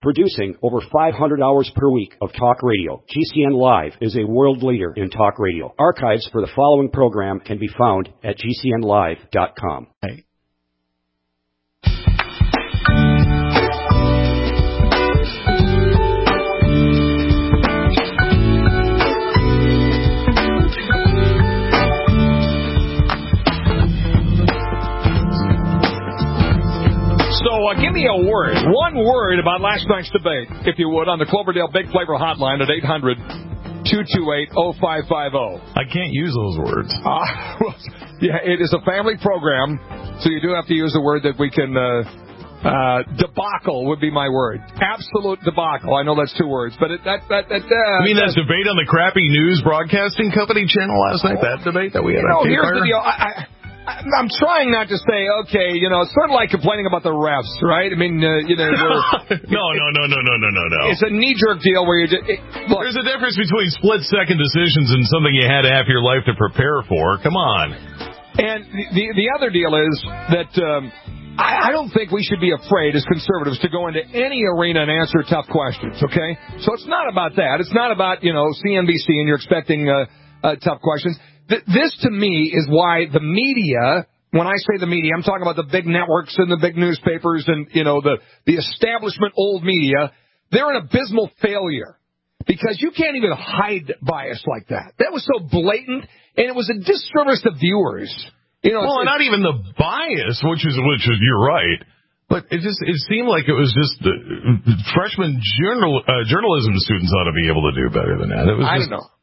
Producing over 500 hours per week of talk radio, GCN Live is a world leader in talk radio. Archives for the following program can be found at GCNlive.com. Hey. So give me a word, one word about last night's debate, if you would, on the Cloverdale Big Flavor Hotline at 800-228-0550. I can't use those words. Yeah, it is a family program, so you do have to use a word that we can... debacle would be my word. Absolute debacle. I know that's two words, but you mean that debate on the crappy news broadcasting company channel last night? That debate that we had on here's the deal. I'm trying not to say, okay, it's sort of like complaining about the refs, right? I mean, No. It's a knee-jerk deal where you just... Look, there's a difference between split-second decisions and something you had half your life to prepare for. Come on. And the other deal is that I don't think we should be afraid as conservatives to go into any arena and answer tough questions, okay? So it's not about that. It's not about, CNBC and you're expecting tough questions. This, to me, is why the media, when I say the media, I'm talking about the big networks and the big newspapers and, the establishment old media, they're an abysmal failure because you can't even hide bias like that. That was so blatant, and it was a disservice to viewers. Not even the bias, which is you're right. But it seemed like it was just freshman journalism students ought to be able to do better than that. It was I don't know.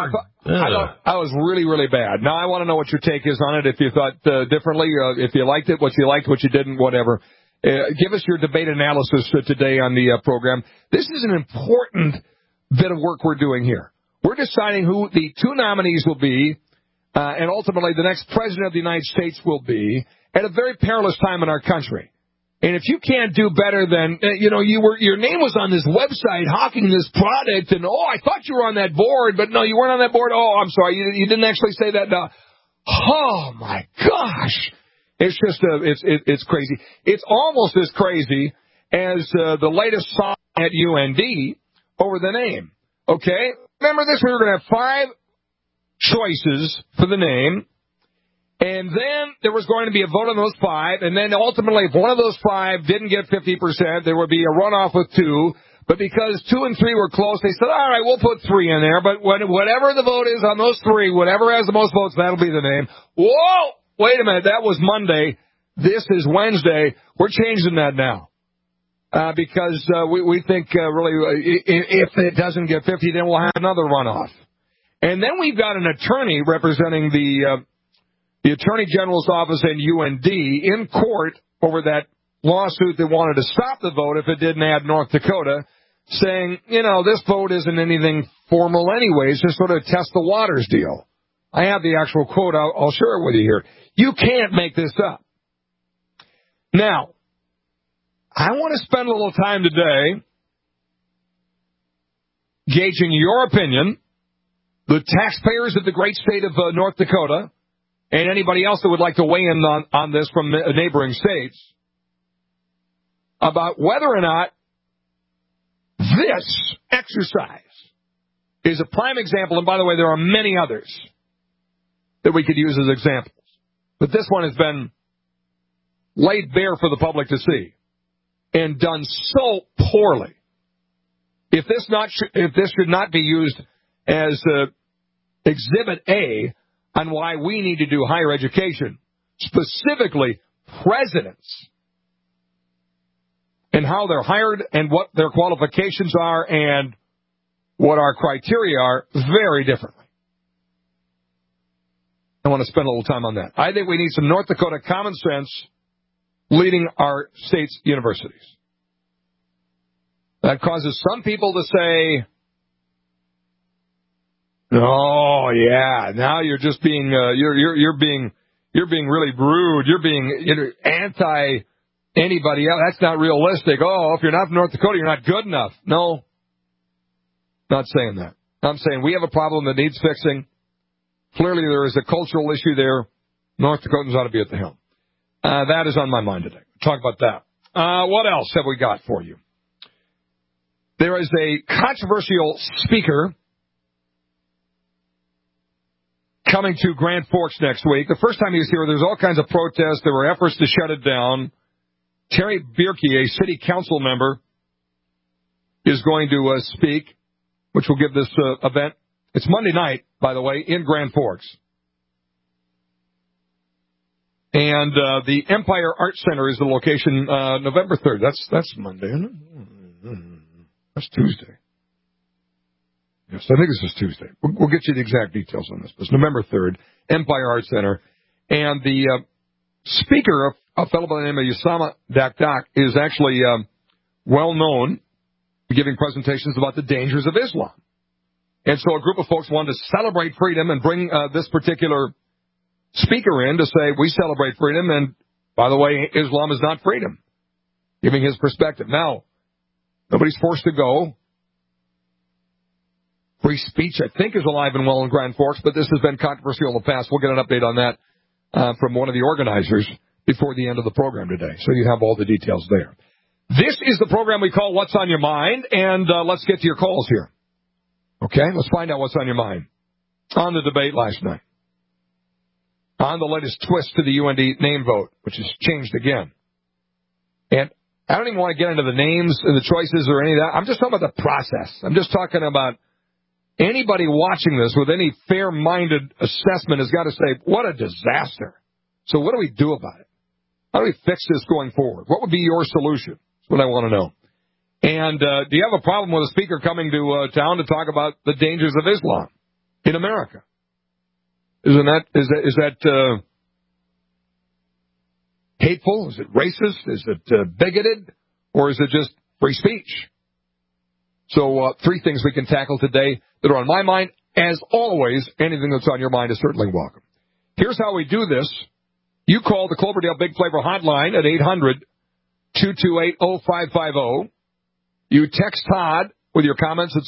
I was really, really bad. Now, I want to know what your take is on it, if you thought differently, if you liked it, what you didn't, whatever. Give us your debate analysis today on the program. This is an important bit of work we're doing here. We're deciding who the two nominees will be, and ultimately the next president of the United States will be, at a very perilous time in our country. And if you can't do better than, your name was on this website hawking this product, and, I thought you were on that board, but no, you weren't on that board. Oh, I'm sorry, you didn't actually say that. No. Oh, my gosh. It's just, it's crazy. It's almost as crazy as the latest song at UND over the name. Okay? Remember this? We were going to have 5 choices for the name. And then there was going to be a vote on those 5, and then ultimately, if one of those 5 didn't get 50%, there would be a runoff with 2. But because 2 and 3 were close, they said, all right, we'll put 3 in there. But whatever the vote is on those 3, whatever has the most votes, that'll be the name. Whoa! Wait a minute, that was Monday. This is Wednesday. We're changing that now. Because we think, really, if it doesn't get 50, then we'll have another runoff. And then we've got an attorney representing the Attorney General's office and UND in court over that lawsuit that wanted to stop the vote if it didn't add North Dakota, saying, this vote isn't anything formal anyways, just sort of test the waters deal. I have the actual quote. I'll share it with you here. You can't make this up. Now, I want to spend a little time today gauging your opinion, the taxpayers of the great state of North Dakota, and anybody else that would like to weigh in on this from neighboring states, about whether or not this exercise is a prime example. And by the way, there are many others that we could use as examples. But this one has been laid bare for the public to see and done so poorly. If this should not be used as Exhibit A on why we need to do higher education, specifically presidents, and how they're hired and what their qualifications are and what our criteria are, very differently. I want to spend a little time on that. I think we need some North Dakota common sense leading our state's universities. That causes some people to say, oh yeah, now you're just being you're being really rude. You're being anti anybody else. That's not realistic. Oh, if you're not from North Dakota, you're not good enough. No, not saying that. I'm saying we have a problem that needs fixing. Clearly, there is a cultural issue there. North Dakotans ought to be at the helm. That is on my mind today. Talk about that. What else have we got for you? There is a controversial speaker coming to Grand Forks next week. The first time he was here, there was all kinds of protests. There were efforts to shut it down. Terry Bierke, a city council member, is going to speak, which will give this event. It's Monday night, by the way, in Grand Forks. And the Empire Arts Center is the location, November 3rd. That's Monday, isn't it? That's Tuesday. Yes, I think this is Tuesday. We'll get you the exact details on this. But it's November 3rd, Empire Arts Center. And the speaker, a fellow by the name of Usama Dakdak, is actually well known for giving presentations about the dangers of Islam. And so a group of folks wanted to celebrate freedom and bring this particular speaker in to say, we celebrate freedom, and by the way, Islam is not freedom, giving his perspective. Now, nobody's forced to go. Free speech, I think, is alive and well in Grand Forks, but this has been controversial in the past. We'll get an update on that from one of the organizers before the end of the program today, so you have all the details there. This is the program we call What's on Your Mind, and let's get to your calls here. Okay, let's find out what's on your mind on the debate last night, on the latest twist to the UND name vote, which has changed again. And I don't even want to get into the names and the choices or any of that. I'm just talking about the process. I'm just talking about anybody watching this with any fair-minded assessment has got to say, what a disaster. So what do we do about it? How do we fix this going forward? What would be your solution? That's what I want to know. And do you have a problem with a speaker coming to town to talk about the dangers of Islam in America? Is that hateful? Is it racist? Is it bigoted? Or is it just free speech? So 3 things we can tackle today that are on my mind. As always, anything that's on your mind is certainly welcome. Here's how we do this. You call the Cloverdale Big Flavor hotline at 800-228-0550. You text Todd with your comments at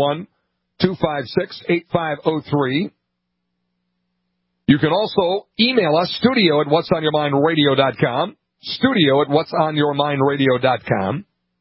701-256-8503. You can also email us, studio at whatsonyourmindradio.com, studio at whatsonyourmindradio.com.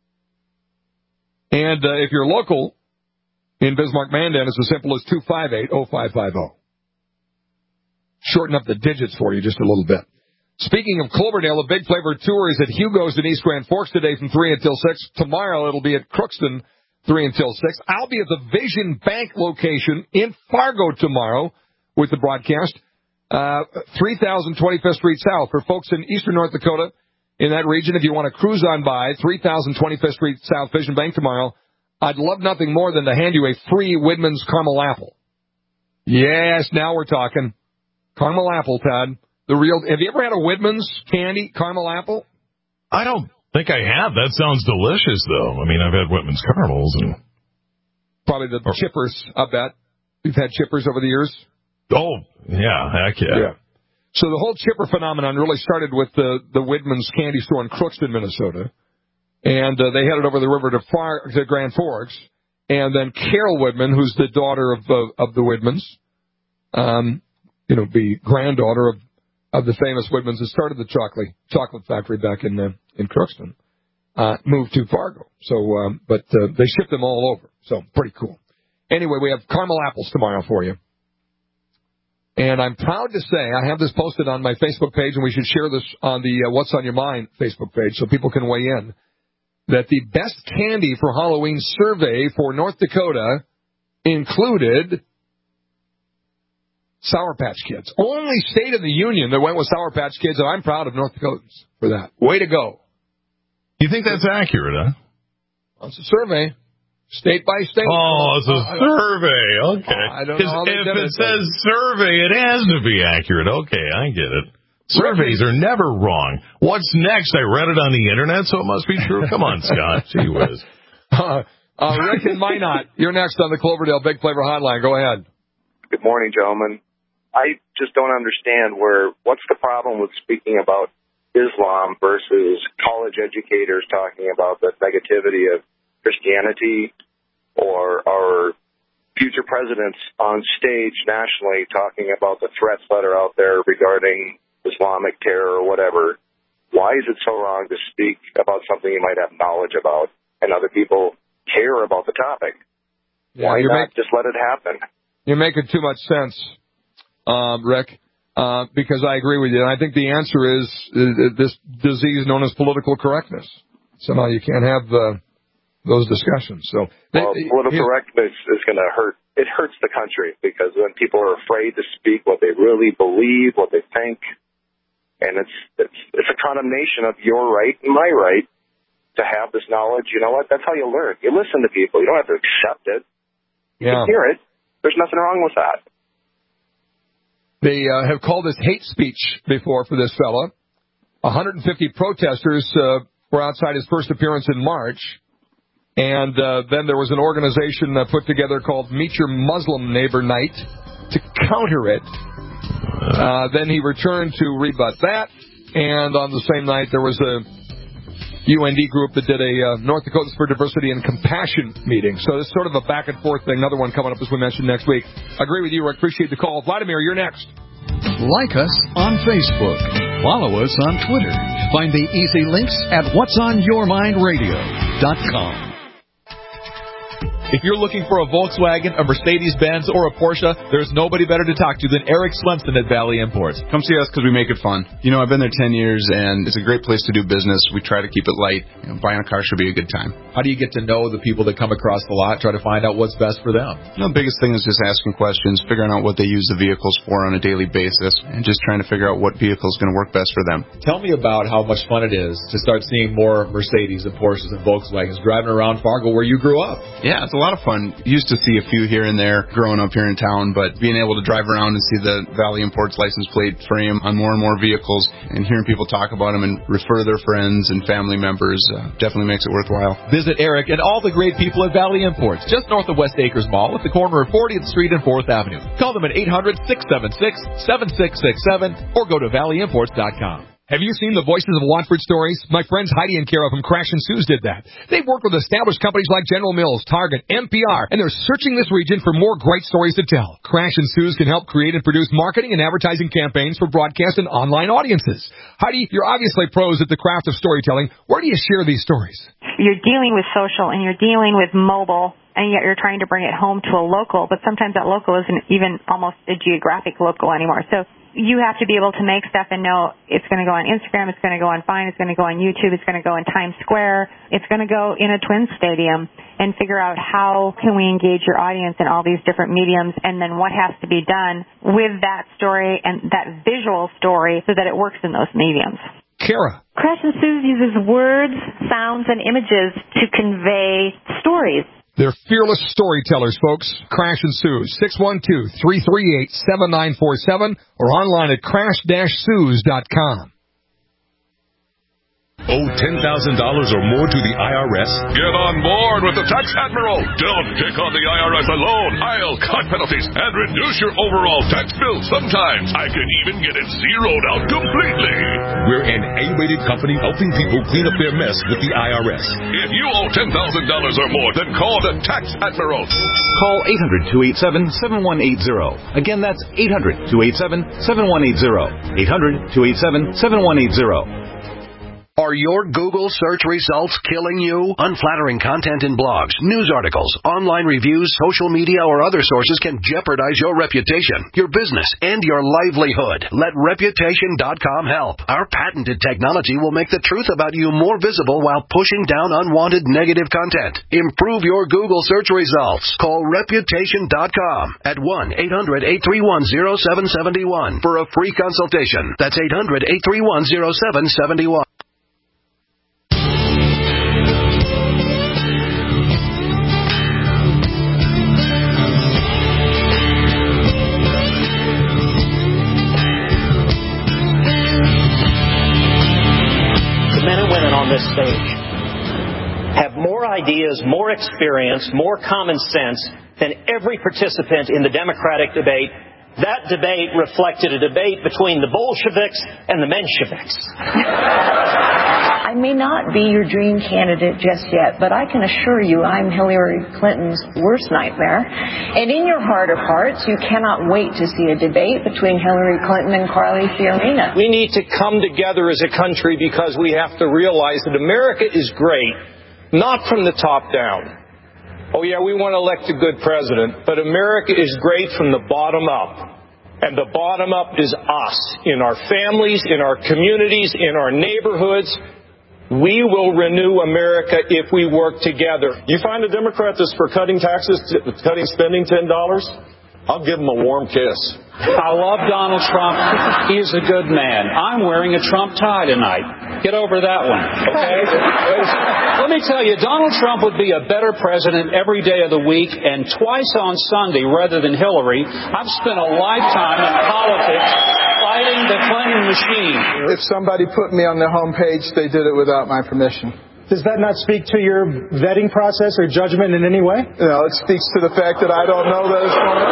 And if you're local in Bismarck-Mandan, it's as simple as 258-0550. Shorten up the digits for you just a little bit. Speaking of Cloverdale, the Big Flavor Tour is at Hugo's in East Grand Forks today from 3 until 6. Tomorrow it'll be at Crookston 3 until 6. I'll be at the Vision Bank location in Fargo tomorrow with the broadcast. 3000 25th Street South. For folks in eastern North Dakota, in that region, if you want to cruise on by, 3000 25th Street South, Vision Bank tomorrow, I'd love nothing more than to hand you a free Widman's caramel apple. Yes, now we're talking. Caramel apple, Todd. Have you ever had a Widman's candy caramel apple? I don't think I have. That sounds delicious, though. I mean, I've had Whitman's caramels. And probably the chippers, I bet. You've had chippers over the years? Oh, yeah, heck yeah. So the whole chipper phenomenon really started with the Widman's candy store in Crookston, Minnesota. And they headed over the river to Grand Forks. And then Carol Widman, who's the daughter of the Widmans, the granddaughter of the famous Widmans that started the chocolate factory back in Crookston, moved to Fargo. So, but they shipped them all over. So pretty cool. Anyway, we have caramel apples tomorrow for you. And I'm proud to say, I have this posted on my Facebook page, and we should share this on the What's on Your Mind Facebook page so people can weigh in, that the best candy for Halloween survey for North Dakota included Sour Patch Kids. Only state in the union that went with Sour Patch Kids, and I'm proud of North Dakotans for that. Way to go. You think that's accurate, huh? Well, it's a survey. State by state. Oh, it's a survey. Okay. I don't know how they did if it says survey, it has to be accurate. Okay, I get it. Surveys are never wrong. What's next? I read it on the internet, so it must be true. Come on, Scott. Gee whiz. Rick and Minot, you're next on the Cloverdale Big Flavor Hotline. Go ahead. Good morning, gentlemen. I just don't understand what's the problem with speaking about Islam versus college educators talking about the negativity of Christianity, or our future presidents on stage nationally talking about the threats that are out there regarding Islamic terror or whatever. Why is it so wrong to speak about something you might have knowledge about and other people care about the topic. Yeah, Why not just let it happen? You're making too much sense, Rick, because I agree with you. And I think the answer is this disease known as political correctness. Somehow you can't have those discussions. So, political correctness is going to hurt. It hurts the country because when people are afraid to speak what they really believe, what they think, and it's a condemnation of your right and my right to have this knowledge. You know what? That's how you learn. You listen to people. You don't have to accept it. You can hear it. There's nothing wrong with that. They have called this hate speech before for this fella. 150 protesters were outside his first appearance in March. And then there was an organization put together called Meet Your Muslim Neighbor Night to counter it. Then he returned to rebut that. And on the same night, there was a UND group that did a North Dakotas for Diversity and Compassion meeting. So it's sort of a back and forth thing. Another one coming up, as we mentioned, next week. I agree with you, Rick. Appreciate the call. Vladimir, you're next. Like us on Facebook. Follow us on Twitter. Find the easy links at whatsonyourmindradio.com. If you're looking for a Volkswagen, a Mercedes-Benz, or a Porsche, there's nobody better to talk to than Eric Slemson at Valley Imports. Come see us because we make it fun. You know, I've been there 10 years, and it's a great place to do business. We try to keep it light. You know, buying a car should be a good time. How do you get to know the people that come across the lot, try to find out what's best for them? You know, the biggest thing is just asking questions, figuring out what they use the vehicles for on a daily basis, and just trying to figure out what vehicle is going to work best for them. Tell me about how much fun it is to start seeing more Mercedes and Porsches and Volkswagens driving around Fargo where you grew up. Yeah, it's a lot of fun. Used to see a few here and there growing up here in town, but being able to drive around and see the Valley Imports license plate frame on more and more vehicles and hearing people talk about them and refer their friends and family members definitely makes it worthwhile. Visit Eric and all the great people at Valley Imports, just north of West Acres Mall at the corner of 40th Street and 4th Avenue. Call them at 800-676-7667 or go to valleyimports.com. Have you seen the Voices of Watford stories? My friends Heidi and Kara from Crash and Sue's did that. They've worked with established companies like General Mills, Target, NPR, and they're searching this region for more great stories to tell. Crash and Sue's can help create and produce marketing and advertising campaigns for broadcast and online audiences. Heidi, you're obviously pros at the craft of storytelling. Where do you share these stories? You're dealing with social and you're dealing with mobile, and yet you're trying to bring it home to a local, but sometimes that local isn't even almost a geographic local anymore. So you have to be able to make stuff and know it's going to go on Instagram, it's going to go on Vine, it's going to go on YouTube, it's going to go in Times Square, it's going to go in a Twins stadium, and figure out how can we engage your audience in all these different mediums, and then what has to be done with that story and that visual story so that it works in those mediums. Kara. Crash and Sue's uses words, sounds, and images to convey stories. They're fearless storytellers, folks. Crash and Sue's, 612-338-7947 or online at crash-sues.com. Owe $10,000 or more to the IRS? Get on board with the Tax Admiral. Don't take on the IRS alone. I'll cut penalties and reduce your overall tax bill. Sometimes I can even get it zeroed out completely. We're an A-rated company helping people clean up their mess with the IRS. If you owe $10,000 or more, then call the Tax Admiral. Call 800-287-7180. Again, that's 800-287-7180. 800-287-7180. Are your Google search results killing you? Unflattering content in blogs, news articles, online reviews, social media, or other sources can jeopardize your reputation, your business, and your livelihood. Let Reputation.com help. Our patented technology will make the truth about you more visible while pushing down unwanted negative content. Improve your Google search results. Call Reputation.com at 1-800-831-0771 for a free consultation. That's 800-831-0771. This stage have more ideas, more experience, more common sense than every participant in the Democratic debate. That debate reflected a debate between the Bolsheviks and the Mensheviks. I may not be your dream candidate just yet, but I can assure you I'm Hillary Clinton's worst nightmare. And in your heart of hearts, you cannot wait to see a debate between Hillary Clinton and Carly Fiorina. We need to come together as a country because we have to realize that America is great, not from the top down, Oh, yeah, we want to elect a good president, but America is great from the bottom up. And the bottom up is us, in our families, in our communities, in our neighborhoods. We will renew America if we work together. You find a Democrat that's for cutting taxes, cutting spending $10? I'll give him a warm kiss. I love Donald Trump. He's a good man. I'm wearing a Trump tie tonight. Get over that one, okay? Let me tell you, Donald Trump would be a better president every day of the week and twice on Sunday rather than Hillary. I've spent a lifetime in politics fighting the Clinton machine. If somebody put me on their homepage, they did it without my permission. Does that not speak to your vetting process or judgment in any way? No, it speaks to the fact that I don't know that it's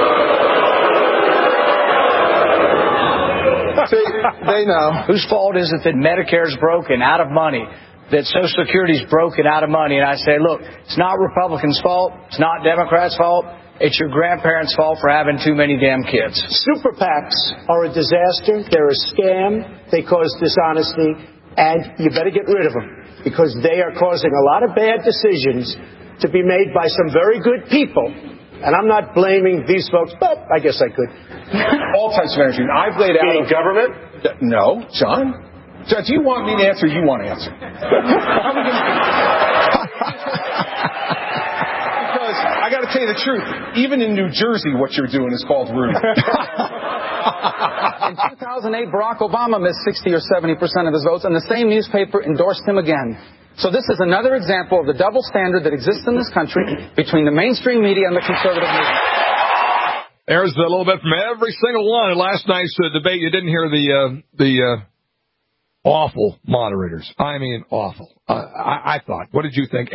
going to... See, they know. Whose fault is it that Medicare's broken, out of money, that Social Security's broken, out of money? And I say, look, it's not Republicans' fault. It's not Democrats' fault. It's your grandparents' fault for having too many damn kids. Super PACs are a disaster. They're a scam. They cause dishonesty. And you better get rid of them, because they are causing a lot of bad decisions to be made by some very good people. And I'm not blaming these folks, but I guess I could. All types of energy. I've laid out... In government? No, John. John, do you want me to answer? You want to answer. Because I got to tell you the truth. Even in New Jersey, what you're doing is called rude. In 2008, Barack Obama missed 60 or 70% of his votes, and the same newspaper endorsed him again. So this is another example of the double standard that exists in this country between the mainstream media and the conservative media. There's a little bit from every single one. In last night's debate, you didn't hear the awful moderators. I mean, awful. I thought. What did you think?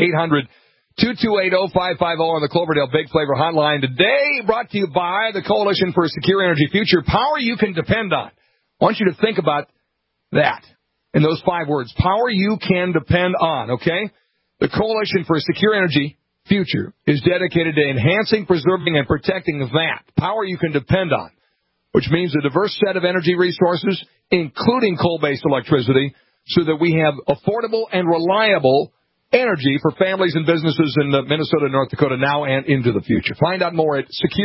800-228-0550 on the Cloverdale Big Flavor Hotline. Today, brought to you by the Coalition for a Secure Energy Future. Power you can depend on. I want you to think about that in those 5 words. Power you can depend on, okay? The Coalition for a Secure Energy Future is dedicated to enhancing, preserving, and protecting that. Power you can depend on, which means a diverse set of energy resources, including coal-based electricity, so that we have affordable and reliable energy for families and businesses in Minnesota and North Dakota now and into the future. Find out more at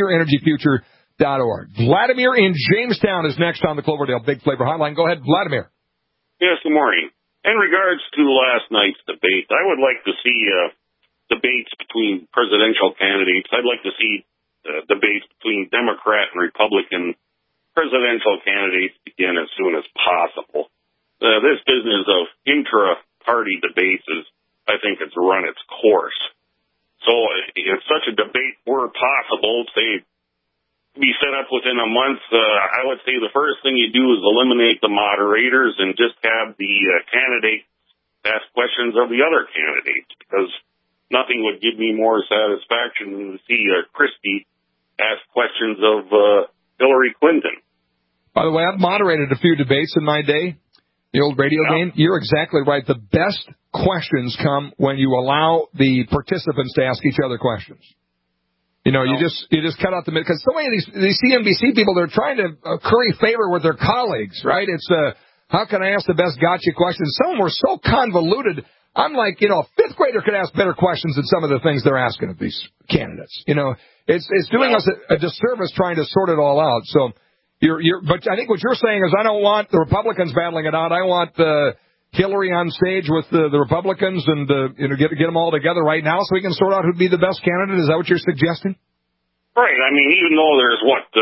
secureenergyfuture.org. Vladimir in Jamestown is next on the Cloverdale Big Flavor Hotline. Go ahead, Vladimir. Yes, good morning. In regards to last night's debate, I would like to see debates between presidential candidates. I'd like to see debates between Democrat and Republican presidential candidates begin as soon as possible. This business of intra-party debates is, I think, it's run its course. So if such a debate were possible, say, be set up within a month, I would say the first thing you do is eliminate the moderators and just have the candidates ask questions of the other candidates, because nothing would give me more satisfaction than to see Christie ask questions of Hillary Clinton. By the way, I've moderated a few debates in my day, the old radio game. You're exactly right. The best questions come when you allow the participants to ask each other questions. You know, you just cut out the middle, because so many of these CNBC people, they're trying to curry favor with their colleagues, right? It's how can I ask the best gotcha questions? Some of them were so convoluted. I'm like, a 5th grader could ask better questions than some of the things they're asking of these candidates. It's doing us a disservice trying to sort it all out. So but I think what you're saying is I don't want the Republicans battling it out. I want Hillary on stage with the Republicans and get them all together right now so we can sort out who'd be the best candidate. Is that what you're suggesting? Right. I mean, even though there's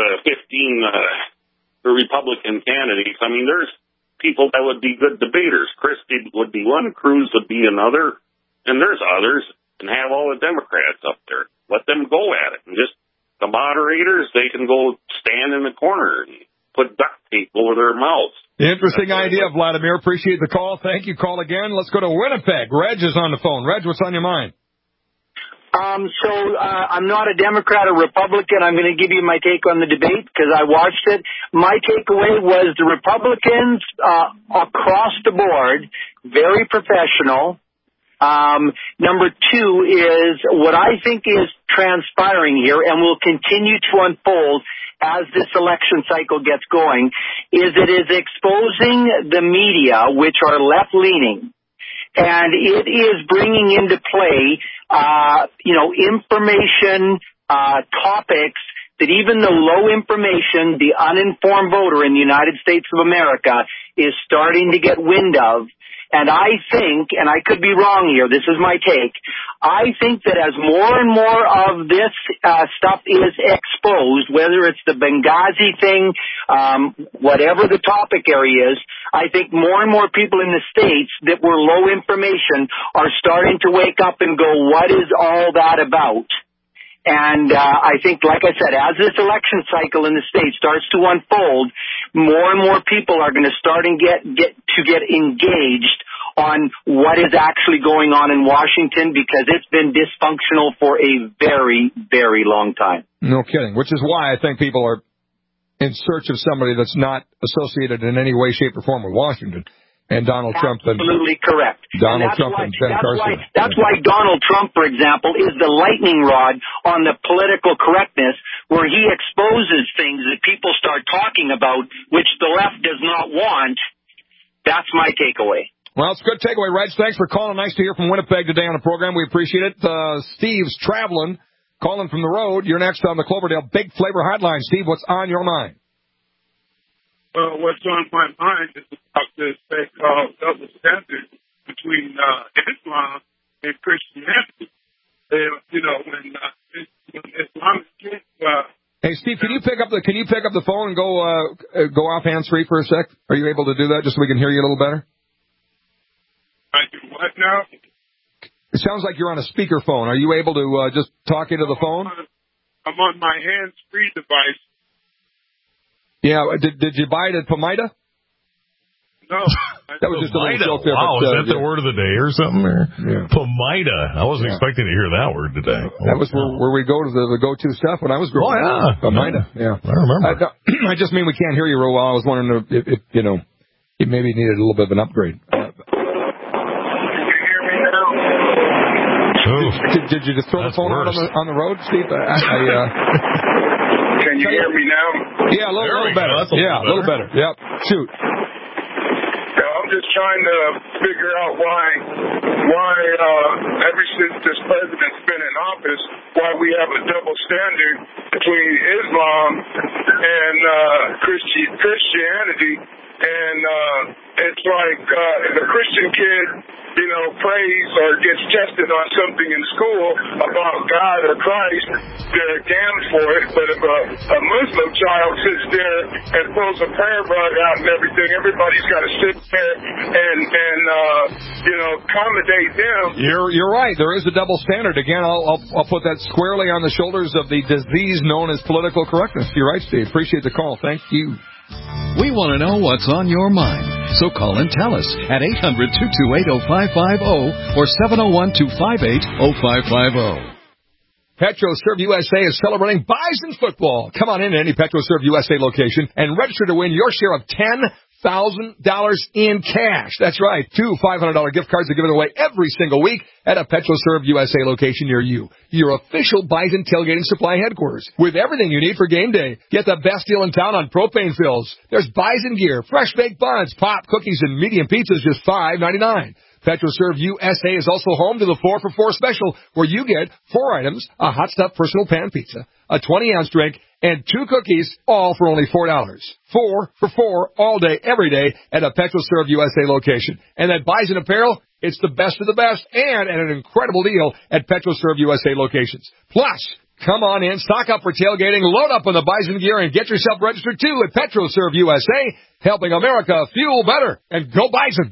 15 Republican candidates, I mean, there's people that would be good debaters. Christie would be one, Cruz would be another, and there's others, and have all the Democrats up there. Let them go at it. And just the moderators, they can go stand in the corner and put duct tape over their mouths. Interesting idea, Vladimir. Appreciate the call. Thank you. Call again. Let's go to Winnipeg. Reg is on the phone. Reg, what's on your mind? I'm not a Democrat or Republican. I'm going to give you my take on the debate because I watched it. My takeaway was the Republicans across the board, very professional. Number 2 is what I think is transpiring here and will continue to unfold as this election cycle gets going, is it is exposing the media, which are left-leaning, and it is bringing into play information topics that even the low information, the uninformed voter in the United States of America is starting to get wind of. And I think, and I could be wrong here, this is my take, I think that as more and more of this stuff is exposed, whether it's the Benghazi thing, whatever the topic area is, I think more and more people in the States that were low information are starting to wake up and go, what is all that about? And I think, like I said, as this election cycle in the States starts to unfold, more and more people are going to start and get engaged on what is actually going on in Washington, because it's been dysfunctional for a very, very long time. No kidding, which is why I think people are in search of somebody that's not associated in any way, shape, or form with Washington. And Donald Trump. Absolutely correct. Donald Trump and Ben Carson. That's why Donald Trump, for example, is the lightning rod on the political correctness, where he exposes things that people start talking about, which the left does not want. That's my takeaway. Well, it's a good takeaway, Reg. Thanks for calling. Nice to hear from Winnipeg today on the program. We appreciate it. Steve's traveling, calling from the road. You're next on the Cloverdale Big Flavor Hotline. Steve, what's on your mind? Well, what's on my mind is about this thing called double standard between Islam and Christianity. When Islam is hey, Steve, can you pick up the phone and go off hands-free for a sec? Are you able to do that just so we can hear you a little better? I do what now? It sounds like you're on a speakerphone. Are you able to just talk into the phone? I'm on my hands-free device. Yeah, did you buy it at Pomida? No. That was just a little joke there. Wow, is that the word of the day or something? Yeah. Pomida. I wasn't expecting to hear that word today. That was where we go to the go-to stuff when I was growing up. Pomida. Yeah. I remember. I just mean we can't hear you real well. I was wondering if you maybe needed a little bit of an upgrade. Did you just throw the phone out on the road, Steve? Can you hear me now? Yeah, a little better. A little better. Yep. Shoot. I'm just trying to figure out why ever since this president's been in office, why we have a double standard between Islam and Christianity. And it's like if a Christian kid, prays or gets tested on something in school about God or Christ, they're damned for it. But if a Muslim child sits there and pulls a prayer rug out and everything, everybody's got to sit there and accommodate them. You're right. There is a double standard. Again, I'll put that squarely on the shoulders of the disease known as political correctness. You're right, Steve. Appreciate the call. Thank you. We want to know what's on your mind. So call and tell us at 800-228-0550 or 701-258-0550. PetroServe USA is celebrating Bison football. Come on in to any PetroServe USA location and register to win your share of $10,000 in cash. That's right. 2 $500 gift cards are given away every single week at a PetroServe USA location near you. Your official Bison tailgating supply headquarters. With everything you need for game day. Get the best deal in town on propane fills. There's Bison gear, fresh baked buns, pop, cookies, and medium pizzas just $5.99. PetroServe USA is also home to the 4 for $4 special, where you get 4 items, a hot stuff personal pan pizza, a 20-ounce drink, and 2 cookies, all for only $4. 4 for $4 all day, every day at a PetroServe USA location. And that Bison apparel, it's the best of the best and at an incredible deal at PetroServe USA locations. Plus, come on in, stock up for tailgating, load up on the Bison gear, and get yourself registered too at PetroServe USA, helping America fuel better. And go Bison!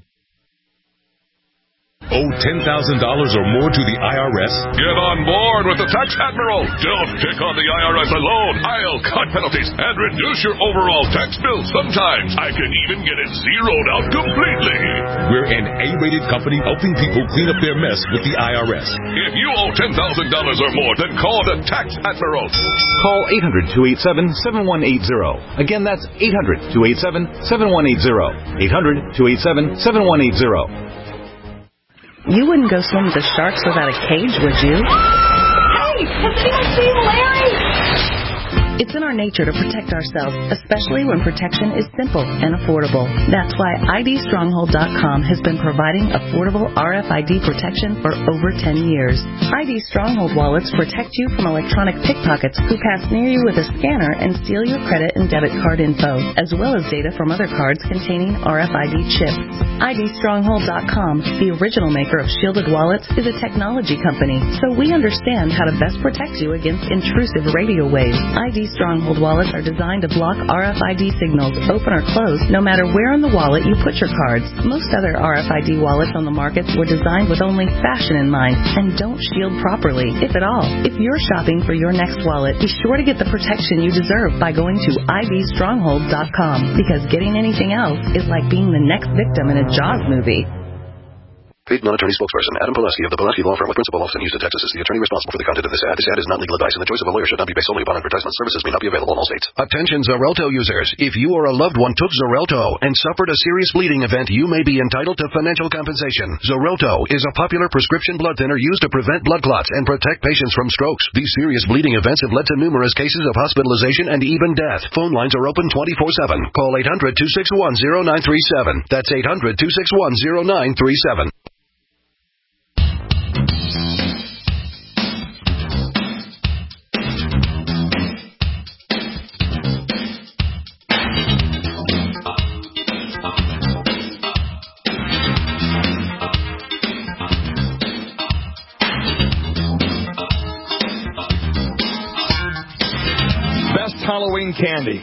Owe $10,000 or more to the IRS? Get on board with the Tax Admiral. Don't pick on the IRS alone. I'll cut penalties and reduce your overall tax bill. Sometimes I can even get it zeroed out completely. We're an A-rated company helping people clean up their mess with the IRS. If you owe $10,000 or more, then call the Tax Admiral. Call 800-287-7180. Again, that's 800-287-7180. 800-287-7180. You wouldn't go swim with the sharks without a cage, would you? Hey, has anyone seen Larry? It's in our our nature to protect ourselves, especially when protection is simple and affordable. That's why IDStronghold.com has been providing affordable RFID protection for over 10 years. ID Stronghold wallets protect you from electronic pickpockets who pass near you with a scanner and steal your credit and debit card info, as well as data from other cards containing RFID chips. IDStronghold.com, the original maker of shielded wallets, is a technology company, so we understand how to best protect you against intrusive radio waves. ID Stronghold wallets are designed to block RFID signals, open or close, no matter where in the wallet you put your cards. Most other RFID wallets on the market were designed with only fashion in mind and don't shield properly, if at all. If you're shopping for your next wallet, be sure to get the protection you deserve by going to IDStronghold.com, because getting anything else is like being the next victim in a Jaws movie. Paid non-attorney spokesperson Adam Pileski of the Pileski Law Firm with principal office in Houston, Texas is the attorney responsible for the content of this ad. This ad is not legal advice, and the choice of a lawyer should not be based solely upon advertisement. Services may not be available in all states. Attention Xarelto users. If you or a loved one took Xarelto and suffered a serious bleeding event, you may be entitled to financial compensation. Xarelto is a popular prescription blood thinner used to prevent blood clots and protect patients from strokes. These serious bleeding events have led to numerous cases of hospitalization and even death. Phone lines are open 24/7. Call 800-261-0937. That's 800-261-0937. Halloween candy.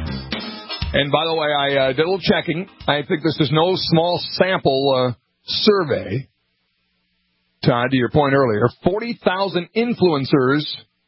And by the way, I did a little checking. I think this is no small sample survey. Todd, to your point earlier, 40,000 influencers.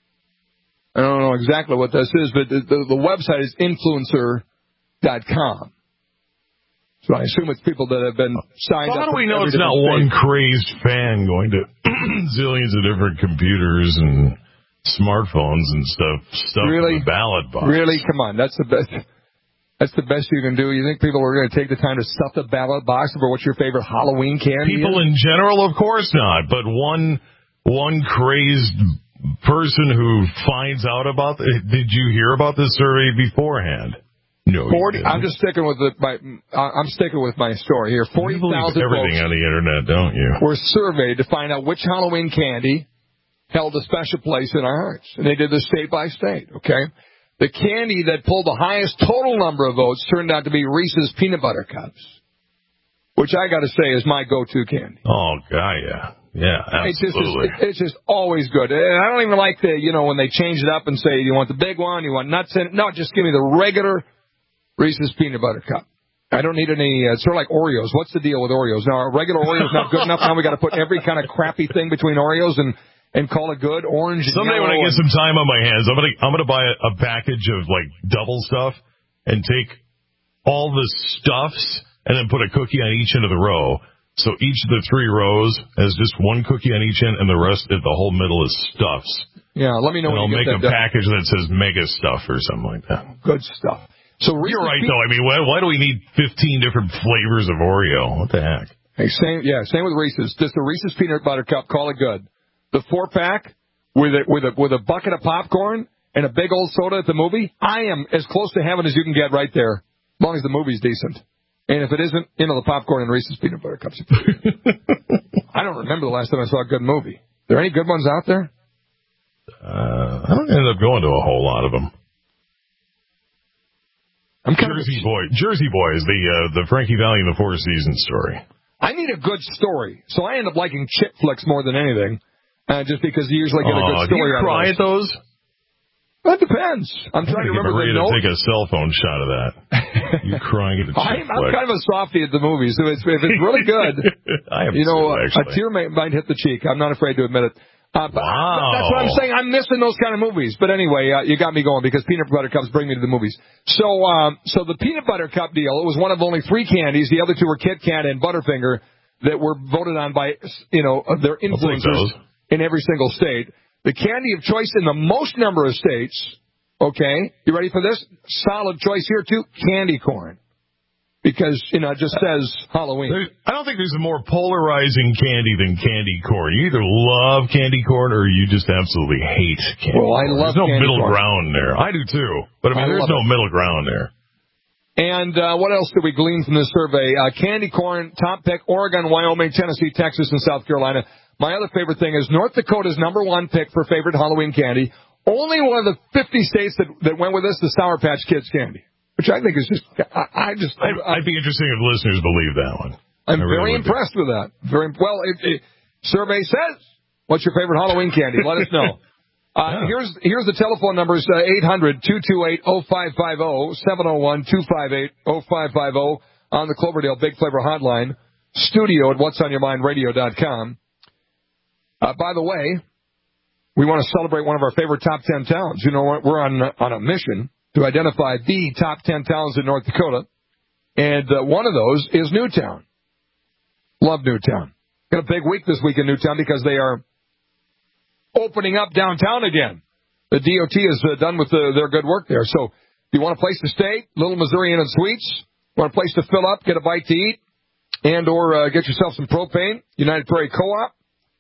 I don't know exactly what this is, but the website is influencer.com. So I assume it's people that have been signed up. How do we know it's not one crazy fan going to zillions of different computers and smartphones and stuff really? In the ballot box? Really? Come on. That's the best you can do. You think people are going to take the time to stuff the ballot box over what's your favorite Halloween candy? People in general, of course not. But one crazed person who finds out about it. Did you hear about this survey beforehand? No. 40. I'm just sticking with I'm sticking with my story here. 40,000 everything on the internet, don't you? Were surveyed to find out which Halloween candy held a special place in our hearts. And they did this state by state, okay? The candy that pulled the highest total number of votes turned out to be Reese's Peanut Butter Cups, which I got to say is my go-to candy. Oh, God, yeah. Yeah, absolutely. It's just always good. And I don't even like when they change it up and say, you want the big one, you want nuts in it. No, just give me the regular Reese's Peanut Butter Cup. I don't need any, it's sort of like Oreos. What's the deal with Oreos? Now, a regular Oreo's not good enough. Now we got to put every kind of crappy thing between Oreos and call it good. Orange. Someday when I get some time on my hands, I'm gonna buy a package of like double stuff and take all the stuffs and then put a cookie on each end of the row. So each of the 3 rows has just one cookie on each end, and the rest of the whole middle is stuffs. Yeah, let me know. And I'll make a package that says Mega Stuff or something like that. Good stuff. So you're right though. I mean, why do we need 15 different flavors of Oreo? What the heck? Hey, same with Reese's. Just the Reese's Peanut Butter Cup. Call it good. The 4-pack with a bucket of popcorn and a big old soda at the movie, I am as close to heaven as you can get right there, as long as the movie's decent. And if it isn't, the popcorn and Reese's Peanut Butter Cups. I don't remember the last time I saw a good movie. Are there any good ones out there? I don't end up going to a whole lot of them. Jersey Boy is the Frankie Valli and the Four Seasons story. I need a good story, so I end up liking chick flicks more than anything. Just because you usually get a good story. Do you cry at those? That depends. I'm trying to remember the note. Take a cell phone shot of that. You crying at a chick flick. I'm kind of a softie at the movies, so if it's really good, I am actually. A tear might hit the cheek. I'm not afraid to admit it. But wow. That's what I'm saying. I'm missing those kind of movies. But anyway, you got me going because peanut butter cups bring me to the movies. So the peanut butter cup deal, it was one of only 3 candies. The other 2 were Kit Kat and Butterfinger that were voted on by, their influencers in every single state. The candy of choice in the most number of states, okay, you ready for this? Solid choice here, too, candy corn. because, it just says Halloween. I don't think there's a more polarizing candy than candy corn. You either love candy corn or you just absolutely hate candy corn. I love There's no candy middle corn. ground there. I do too. But, there's no middle ground there. And what else did we glean from this survey? Candy corn, top pick, Oregon, Wyoming, Tennessee, Texas, and South Carolina. My other favorite thing is North Dakota's number one pick for favorite Halloween candy. Only one of the 50 states that went with this, the Sour Patch Kids candy. Which I think is just, I'd be interested if listeners believe that one. I'm very impressed with that. Survey says, what's your favorite Halloween candy? Let us know. Here's the telephone numbers, 800-228-0550, 701-258-0550 on the Cloverdale Big Flavor Hotline, studio at whatsonyourmindradio.com. By the way, we want to celebrate one of our favorite top 10 towns. We're on a mission to identify the top 10 towns in North Dakota. And one of those is Newtown. Love Newtown. Got a big week this week in Newtown because they are opening up downtown again. The DOT is done with their good work there. So if you want a place to stay, Little Missouri Inn and Suites, want a place to fill up, get a bite to eat, and or get yourself some propane, United Prairie Co-op.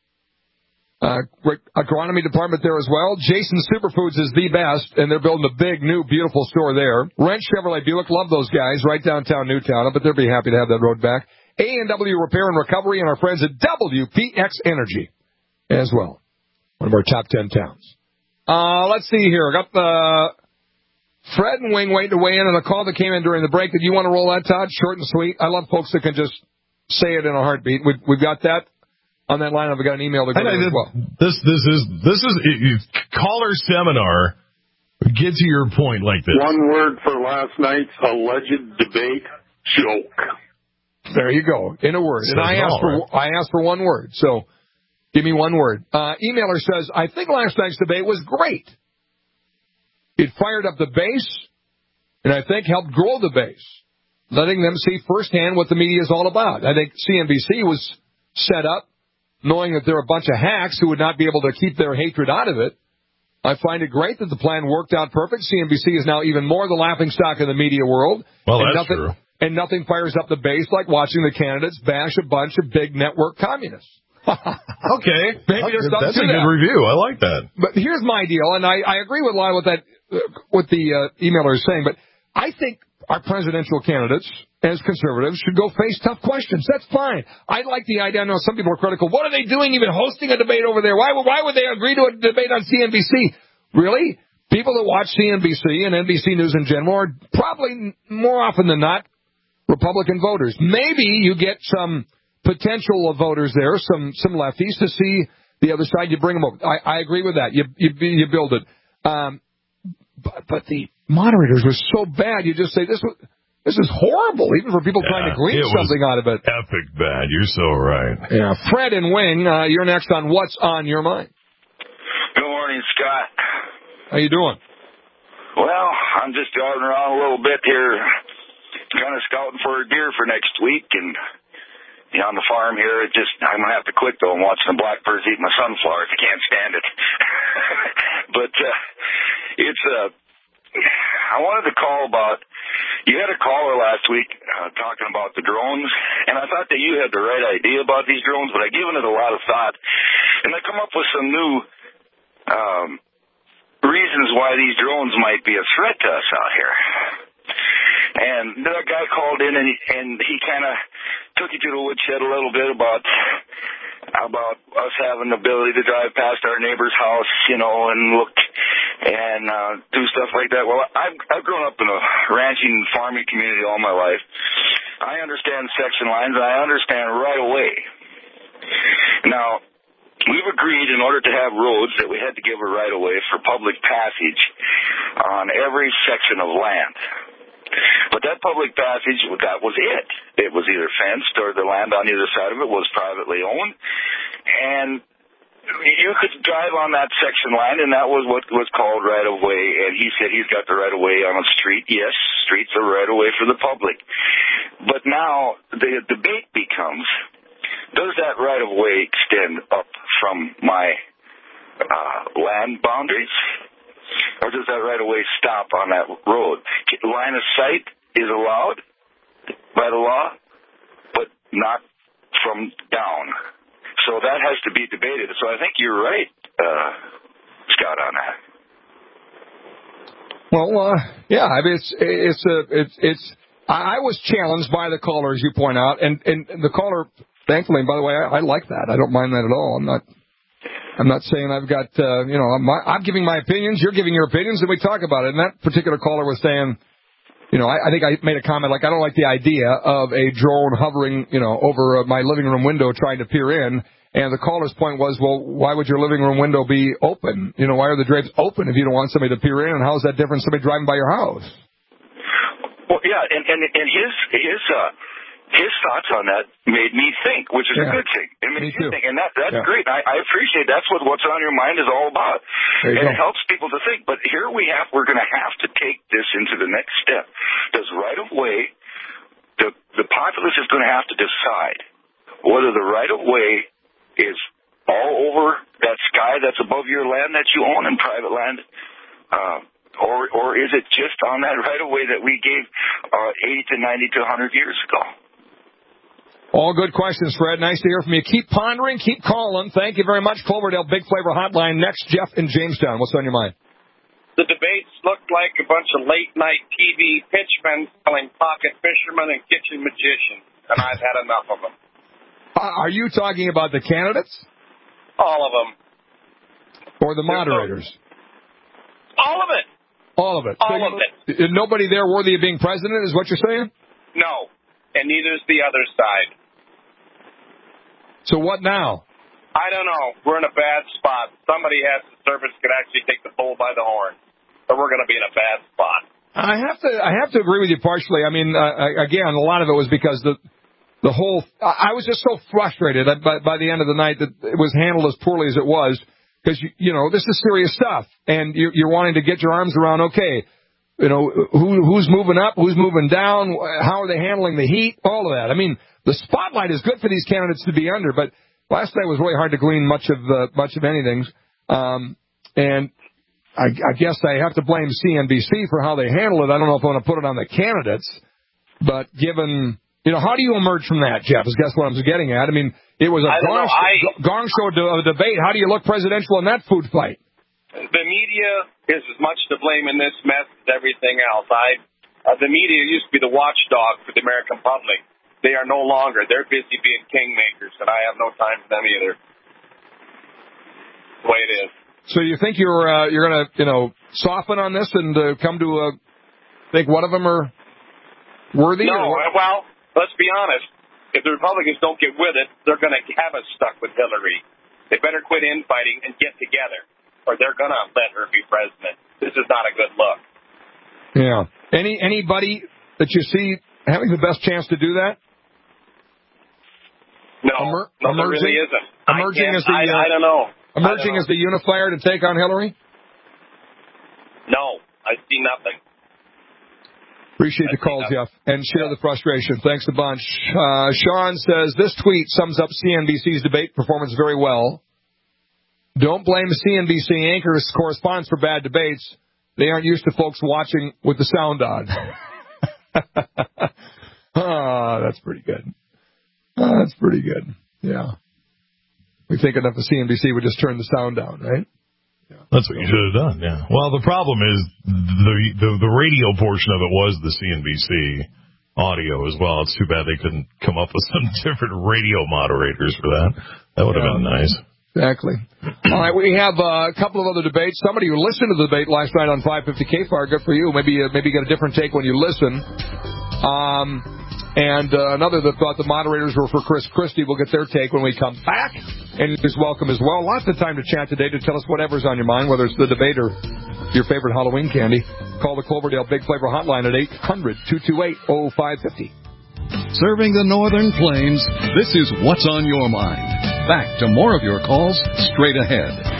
Agronomy department there as well. Jason's Superfoods is the best, and they're building a big, new, beautiful store there. Wrench Chevrolet Buick, love those guys, right downtown Newtown, but they'll be happy to have that road back. A&W Repair and Recovery and our friends at WPX Energy as well. One of our top 10 towns. Let's see here. I got Fred and Wing waiting to weigh in on a call that came in during the break. Did you want to roll that, Todd? Short and sweet. I love folks that can just say it in a heartbeat. We've got that. On that line, I've got an email to go as well. This is caller seminar. Get to your point like this. One word for last night's alleged debate: joke. There you go. In a word. And I asked for one word. So give me one word. Emailer says, I think last night's debate was great. It fired up the base, and I think helped grow the base, letting them see firsthand what the media is all about. I think CNBC was set up knowing that there are a bunch of hacks who would not be able to keep their hatred out of it. I find it great that the plan worked out perfect. CNBC is now even more the laughingstock of the media world. Well, that's true. And nothing fires up the base like watching the candidates bash a bunch of big network communists. Okay. Maybe there's something That's to a good review. I like that. But here's my deal, and I agree with a lot with that, what the emailer is saying, but I think our presidential candidates, as conservatives, should go face tough questions. That's fine. I like the idea. I know some people are critical. What are they doing even hosting a debate over there? Why would they agree to a debate on CNBC? Really? People that watch CNBC and NBC News in general are probably more often than not Republican voters. Maybe you get some potential voters there, some lefties, to see the other side. You bring them over. I agree with that. You build it. But the moderators were so bad. You just say this is horrible, even for people trying to glean something out of it. Epic bad. You're so right. Yeah. Fred and Wing, you're next on What's on Your Mind. Good morning, Scott. How you doing? Well, I'm just driving around a little bit here, kind of scouting for a deer for next week, and on the farm here, I'm gonna have to quit though and watch the blackbirds eat my sunflowers. I can't stand it. But I wanted to call about. You had a caller last week talking about the drones, and I thought that you had the right idea about these drones, but I've given it a lot of thought, and I come up with some new reasons why these drones might be a threat to us out here. And that guy called in, and he kind of took you to the woodshed a little bit about us having the ability to drive past our neighbor's house, and look and do stuff like that. Well, I've grown up in a ranching, farming community all my life. I understand section lines, and I understand right away. Now, we've agreed in order to have roads that we had to give a right of way for public passage on every section of land. But that public passage, that was it. It was either fenced or the land on either side of it was privately owned. And you could drive on that section line, and that was what was called right-of-way. And he said he's got the right-of-way on a street. Yes, streets are right-of-way for the public. But now the debate becomes, does that right-of-way extend up from my land boundaries? Or does that right-of-way stop on that road? Line of sight is allowed. by the law, but not from down. So that has to be debated. So I think you're right, Scott, on that. Well, yeah, I mean, it's. I was challenged by the caller, as you point out, and the caller, thankfully, and by the way, I like that. I don't mind that at all. I'm not saying I've got, I'm giving my opinions, you're giving your opinions, and we talk about it. And that particular caller was saying, I think I made a comment like, I don't like the idea of a drone hovering, over my living room window trying to peer in. And the caller's point was, well, why would your living room window be open? Why are the drapes open if you don't want somebody to peer in? And how is that different from somebody driving by your house? Well, yeah, and his thoughts on that made me think, which is a good thing. It made you think, and that's great. I appreciate that's what's on your mind is all about, and it helps people to think. But here we're going to have to take this into the next step. Does right of way, the populace is going to have to decide whether the right of way is all over that sky that's above your land that you own in private land, or is it just on that right of way that we gave 80 to 90 to 100 years ago? All good questions, Fred. Nice to hear from you. Keep pondering, keep calling. Thank you very much. Cloverdale Big Flavor Hotline. Next, Jeff in Jamestown. What's on your mind? The debates looked like a bunch of late-night TV pitchmen selling pocket fishermen and kitchen magicians, and I've had enough of them. Are you talking about the candidates? All of them. Or the moderators? All of it. All of it. All of it. Nobody there worthy of being president is what you're saying? No, and neither is the other side. So what now? I don't know. We're in a bad spot. Somebody has the service could actually take the bull by the horn, or we're going to be in a bad spot. I have to agree with you partially. I mean, again, a lot of it was because the whole. I was just so frustrated by the end of the night that it was handled as poorly as it was, because this is serious stuff, and you're wanting to get your arms around. Okay, who's moving up, who's moving down, how are they handling the heat, all of that. I mean, the spotlight is good for these candidates to be under, but last night was really hard to glean much of anything, and I guess I have to blame CNBC for how they handle it. I don't know if I want to put it on the candidates, but given, how do you emerge from that, Jeff, is guess what I'm getting at. I mean, it was a gong show debate. How do you look presidential in that food fight? The media is as much to blame in this mess as everything else. The media used to be the watchdog for the American public. They are no longer. They're busy being kingmakers, and I have no time for them either. The way it is. So you think you're going to soften on this and come to think one of them are worthy? No, well, let's be honest. If the Republicans don't get with it, they're going to have us stuck with Hillary. They better quit infighting and get together, or they're going to let her be president. This is not a good look. Yeah. Anybody that you see having the best chance to do that? No, there really isn't. Emerging as the I don't know. Emerging as the unifier to take on Hillary? No, I see nothing. Appreciate the call, Jeff, and share the frustration. Thanks a bunch. Sean says, this tweet sums up CNBC's debate performance very well. Don't blame CNBC anchors, correspondents for bad debates. They aren't used to folks watching with the sound on. That's pretty good. That's pretty good. Yeah. We think enough of CNBC would just turn the sound down, right? Yeah. That's what you should have done, yeah. Well, the problem is the radio portion of it was the CNBC audio as well. It's too bad they couldn't come up with some different radio moderators for that. That would have been nice. Exactly. All right, we have a couple of other debates. Somebody who listened to the debate last night on 550 KFAR, good for you. Maybe get a different take when you listen. And another that thought the moderators were for Chris Christie. We'll get their take when we come back. And he's welcome as well. Lots of time to chat today to tell us whatever's on your mind, whether it's the debate or your favorite Halloween candy. Call the Cloverdale Big Flavor Hotline at 800-228-0550. Serving the Northern Plains, this is What's on Your Mind. Back to more of your calls straight ahead.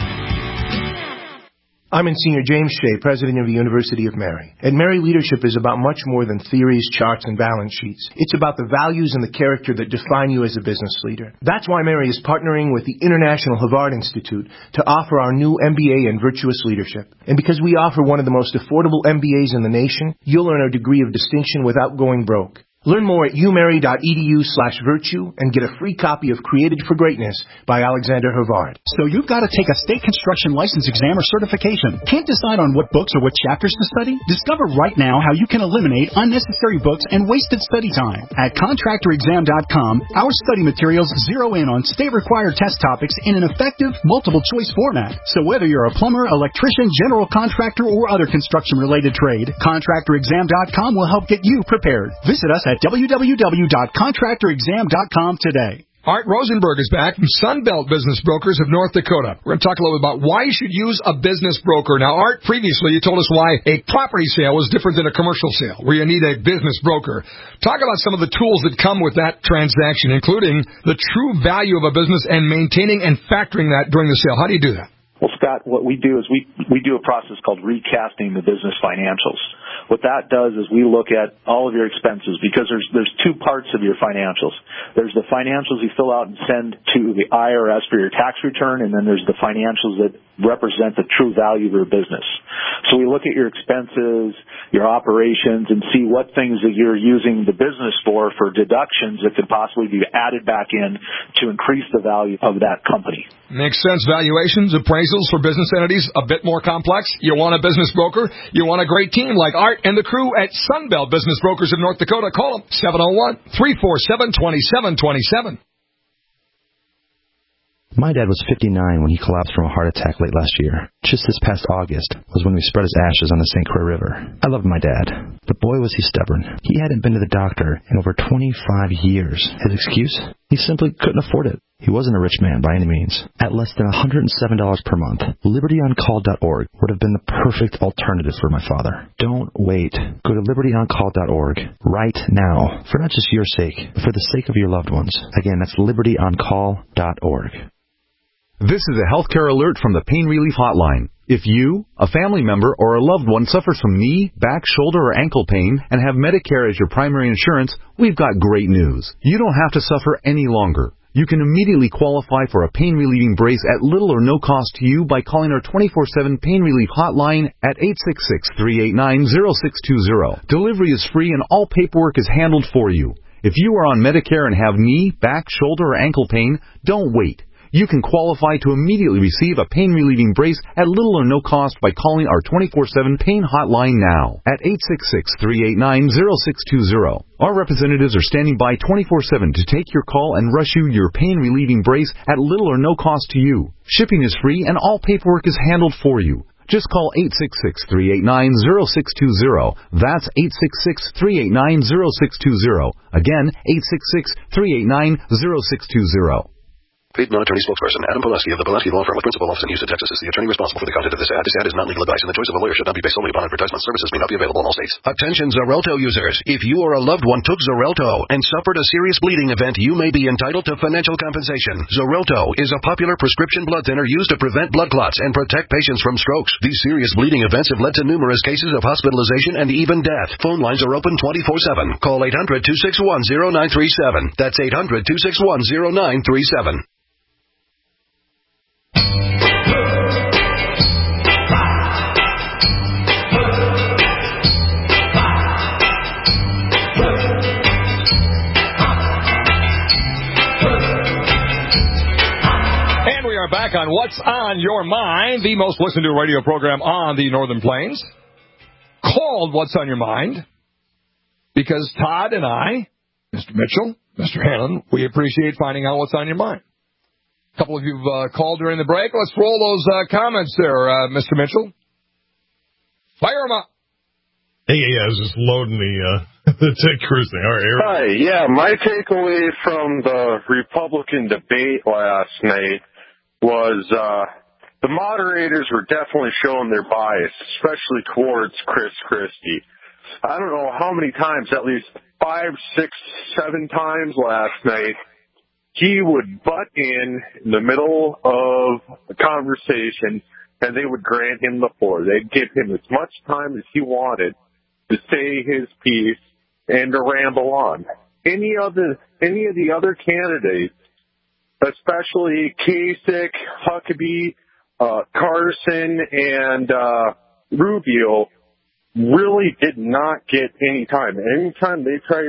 I'm Monsignor James Shea, president of the University of Mary. And Mary leadership is about much more than theories, charts, and balance sheets. It's about the values and the character that define you as a business leader. That's why Mary is partnering with the International Havard Institute to offer our new MBA in Virtuous Leadership. And because we offer one of the most affordable MBAs in the nation, you'll earn a degree of distinction without going broke. Learn more at umary.edu/virtue and get a free copy of Created for Greatness by Alexander Havard. So you've got to take a state construction license exam or certification. Can't decide on what books or what chapters to study? Discover right now how you can eliminate unnecessary books and wasted study time. At contractorexam.com, our study materials zero in on state-required test topics in an effective, multiple-choice format. So whether you're a plumber, electrician, general contractor, or other construction-related trade, contractorexam.com will help get you prepared. Visit us at www.contractorexam.com today. Art Rosenberg is back from Sunbelt Business Brokers of North Dakota. We're going to talk a little bit about why you should use a business broker. Now, Art, previously you told us why a property sale was different than a commercial sale, where you need a business broker. Talk about some of the tools that come with that transaction, including the true value of a business and maintaining and factoring that during the sale. How do you do that? Well, Scott, what we do is we do a process called recasting the business financials. What that does is we look at all of your expenses, because there's two parts of your financials. There's the financials you fill out and send to the IRS for your tax return, and then there's the financials that represent the true value of your business. So we look at your expenses, your operations, and see what things that you're using the business for deductions that could possibly be added back in to increase the value of that company. Makes sense. Valuations, appraisals for business entities, a bit more complex. You want a business broker? You want a great team like Art and the crew at Sunbelt Business Brokers of North Dakota. Call them 701-347-2727. My dad was 59 when he collapsed from a heart attack late last year. Just this past August was when we spread his ashes on the St. Croix River. I loved my dad, but boy was he stubborn. He hadn't been to the doctor in over 25 years. His excuse? He simply couldn't afford it. He wasn't a rich man by any means. At less than $107 per month, LibertyOnCall.org would have been the perfect alternative for my father. Don't wait. Go to LibertyOnCall.org right now, for not just your sake, but for the sake of your loved ones. Again, that's LibertyOnCall.org. This is a healthcare alert from the Pain Relief Hotline. If you, a family member, or a loved one suffers from knee, back, shoulder, or ankle pain and have Medicare as your primary insurance, we've got great news. You don't have to suffer any longer. You can immediately qualify for a pain-relieving brace at little or no cost to you by calling our 24/7 Pain Relief Hotline at 866-389-0620. Delivery is free and all paperwork is handled for you. If you are on Medicare and have knee, back, shoulder, or ankle pain, don't wait. You can qualify to immediately receive a pain-relieving brace at little or no cost by calling our 24/7 Pain Hotline now at 866-389-0620. Our representatives are standing by 24/7 to take your call and rush you your pain-relieving brace at little or no cost to you. Shipping is free and all paperwork is handled for you. Just call 866-389-0620. That's 866-389-0620. Again, 866-389-0620. Paid non-attorney spokesperson Adam Pulaski of the Pulaski Law Firm with principal office in Houston, Texas is the attorney responsible for the content of this ad. This ad is not legal advice, and the choice of a lawyer should not be based solely upon advertisement. Services may not be available in all states. Attention Xarelto users. If you or a loved one took Xarelto and suffered a serious bleeding event, you may be entitled to financial compensation. Xarelto is a popular prescription blood thinner used to prevent blood clots and protect patients from strokes. These serious bleeding events have led to numerous cases of hospitalization and even death. Phone lines are open 24/7. Call 800-261-0937. That's 800-261-0937. Back on What's on Your Mind, the most listened to radio program on the Northern Plains, called What's on Your Mind, because Todd and I, Mr. Mitchell, Mr. Hanlon, we appreciate finding out what's on your mind. A couple of you have called during the break. Let's roll those comments there, Mr. Mitchell. Fire them up. Hey, I was just loading the Ted Cruz thing. All right, Eric. Hi, yeah, my takeaway from the Republican debate last night was the moderators were definitely showing their bias, especially towards Chris Christie. I don't know how many times, at least 5, 6, 7 times last night, he would butt in the middle of a conversation, and they would grant him the floor. They'd give him as much time as he wanted to say his piece and to ramble on. Any of the other candidates, especially Kasich, Huckabee, Carson, and Rubio, really did not get any time. Anytime they tried to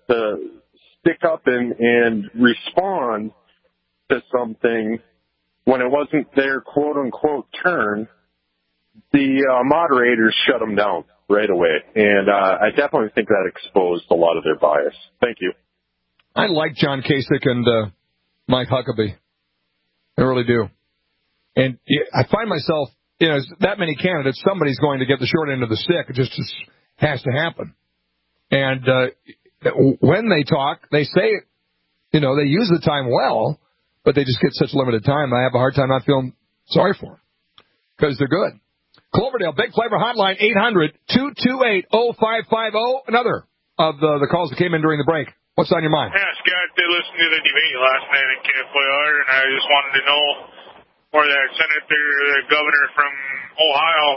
stick up and respond to something when it wasn't their quote-unquote turn, the moderators shut them down right away. And I definitely think that exposed a lot of their bias. Thank you. I like John Kasich and Mike Huckabee. I really do. And I find myself, that many candidates, somebody's going to get the short end of the stick. It just has to happen. And when they talk, they say, they use the time well, but they just get such limited time. I have a hard time not feeling sorry for them because they're good. Cloverdale, Big Flavor Hotline, 800-228-0550. Another of the calls that came in during the break. What's on your mind? Yeah, Scott, they listened to the debate last night in KFYR, and I just wanted to know where that the governor from Ohio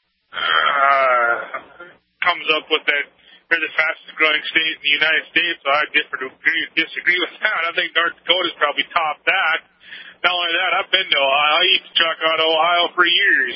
comes up with that they're the fastest growing state in the United States. So I disagree with that. I think North Dakota's probably topped that. Not only that, I've been to Ohio. I used to truck out of Ohio for years.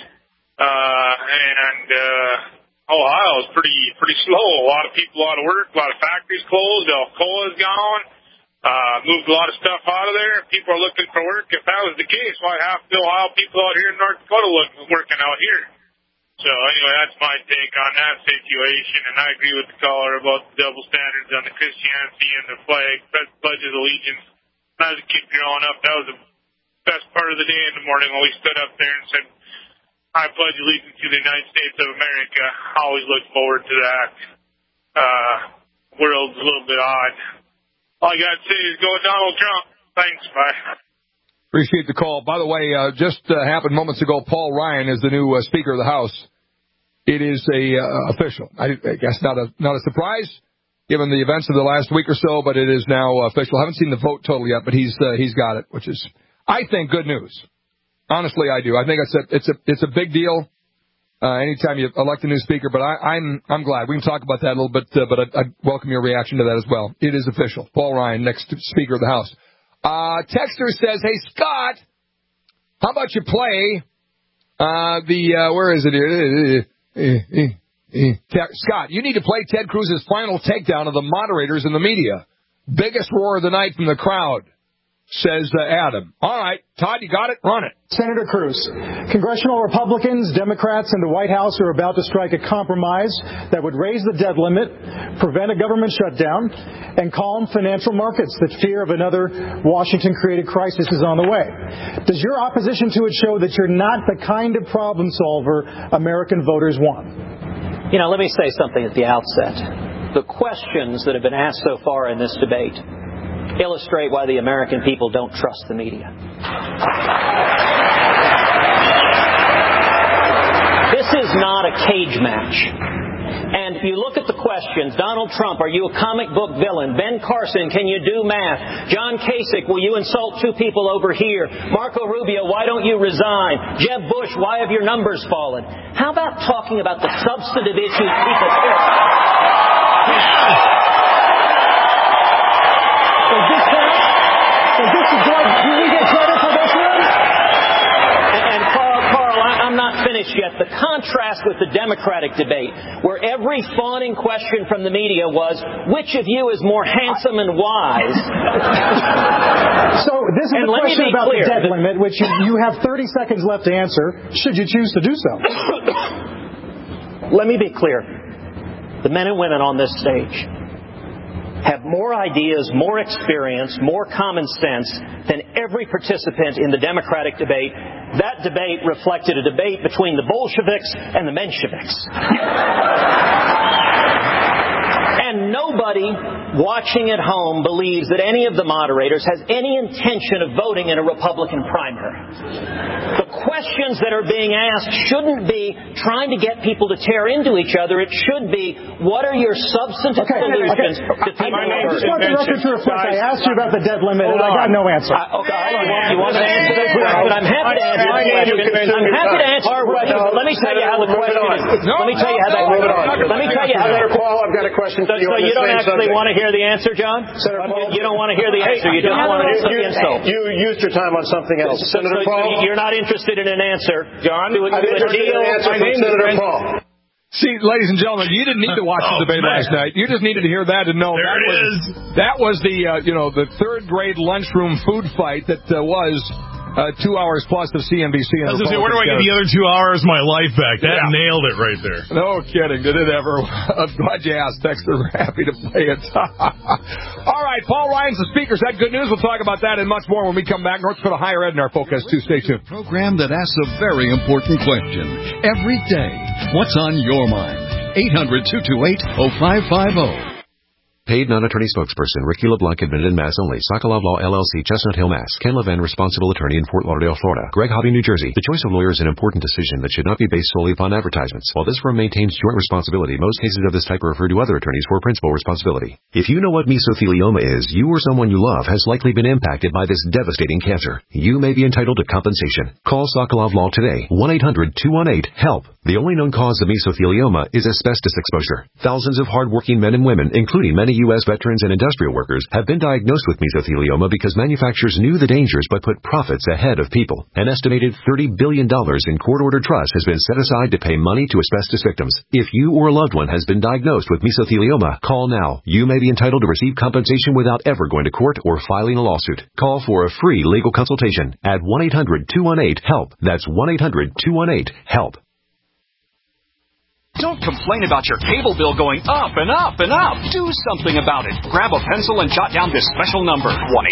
Ohio is pretty slow. A lot of people out of work, a lot of factories closed. Alcoa's gone. Moved a lot of stuff out of there. People are looking for work. If that was the case, why half the Ohio people out here in North Dakota working out here? So anyway, that's my take on that situation. And I agree with the caller about the double standards on the Christianity and the flag, Pledge of Allegiance. When I was a kid growing up, that was the best part of the day in the morning when we stood up there and said, I pledge allegiance to the United States of America. I always look forward to that. World's a little bit odd. All I got to say is go Donald Trump. Thanks, bye. Appreciate the call. By the way, just happened moments ago, Paul Ryan is the new Speaker of the House. It is official. I guess not a surprise, given the events of the last week or so, but it is now official. I haven't seen the vote total yet, but he's got it, which is, I think, good news. Honestly, I do. I think it's a big deal anytime you elect a new speaker, but I'm glad. We can talk about that a little bit, but I welcome your reaction to that as well. It is official. Paul Ryan, next Speaker of the House. Texter says, hey, Scott, how about you play where is it? Scott, you need to play Ted Cruz's final takedown of the moderators and the media. Biggest roar of the night from the crowd, says Adam. All right, Todd, you got it? Run it. Senator Cruz, congressional Republicans, Democrats, and the White House are about to strike a compromise that would raise the debt limit, prevent a government shutdown, and calm financial markets. The fear of another Washington-created crisis is on the way. Does your opposition to it show that you're not the kind of problem solver American voters want? Let me say something at the outset. The questions that have been asked so far in this debate illustrate why the American people don't trust the media. This is not a cage match. And you look at the questions. Donald Trump, are you a comic book villain? Ben Carson, can you do math? John Kasich, will you insult two people over here? Marco Rubio, why don't you resign? Jeb Bush, why have your numbers fallen? How about talking about the substantive issues people care about? Do we get credit for this one? And Carl, I'm not finished yet. The contrast with the Democratic debate, where every fawning question from the media was, which of you is more handsome and wise? So this is a question about the debt limit, which you have 30 seconds left to answer, should you choose to do so. Let me be clear. The men and women on this stage have more ideas, more experience, more common sense than every participant in the Democratic debate. That debate reflected a debate between the Bolsheviks and the Mensheviks. And nobody watching at home believes that any of the moderators has any intention of voting in a Republican primary. The questions that are being asked shouldn't be trying to get people to tear into each other. It should be, what are your substantive solutions to people? I just want the record to reflect. I asked you about the debt limit, and I got no answer. You want to answer this? But I'm happy to answer the question. I'm happy to answer your question, but let me tell you how the question is. Let me tell you how that works. Let me tell you how that. Paul, I've got a question for you. So you don't actually want to hear the answer, John? You don't want to hear the answer. You just want to listen to the insult. You used your time on something else. Senator Paul. You're not interested in an answer. John, I'm interested in an answer from Senator Paul. See, ladies and gentlemen, you didn't need to watch the debate last night. You just needed to hear that and know that was the the third grade lunchroom food fight that was 2 hours plus of CNBC. I was going to say, where do I get the other 2 hours of my life back? That nailed it right there. No kidding. Did it ever? I'm glad you asked, Dexter. We're happy to play it. All right, Paul Ryan's the speaker. Is that good news? We'll talk about that and much more when we come back. North Dakota Higher Ed in our focus, too. Stay tuned. Program that asks a very important question every day. What's on your mind? 800-228-0550. Paid non-attorney spokesperson Ricky LeBlanc, admitted in Mass only. Sokolov Law, LLC, Chestnut Hill, Mass. Ken Levin, responsible attorney in Fort Lauderdale, Florida. Greg Hobby, New Jersey. The choice of lawyer is an important decision that should not be based solely upon advertisements. While this firm maintains joint responsibility, most cases of this type are referred to other attorneys for principal responsibility. If you know what mesothelioma is, you or someone you love has likely been impacted by this devastating cancer. You may be entitled to compensation. Call Sokolov Law today. 1-800-218-HELP. The only known cause of mesothelioma is asbestos exposure. Thousands of hardworking men and women, including many U.S. veterans and industrial workers, have been diagnosed with mesothelioma because manufacturers knew the dangers but put profits ahead of people. An estimated $30 billion in court-ordered trust has been set aside to pay money to asbestos victims. If you or a loved one has been diagnosed with mesothelioma, call now. You may be entitled to receive compensation without ever going to court or filing a lawsuit. Call for a free legal consultation at 1-800-218-HELP. That's 1-800-218-HELP. Don't complain about your cable bill going up and up and up. Do something about it. Grab a pencil and jot down this special number,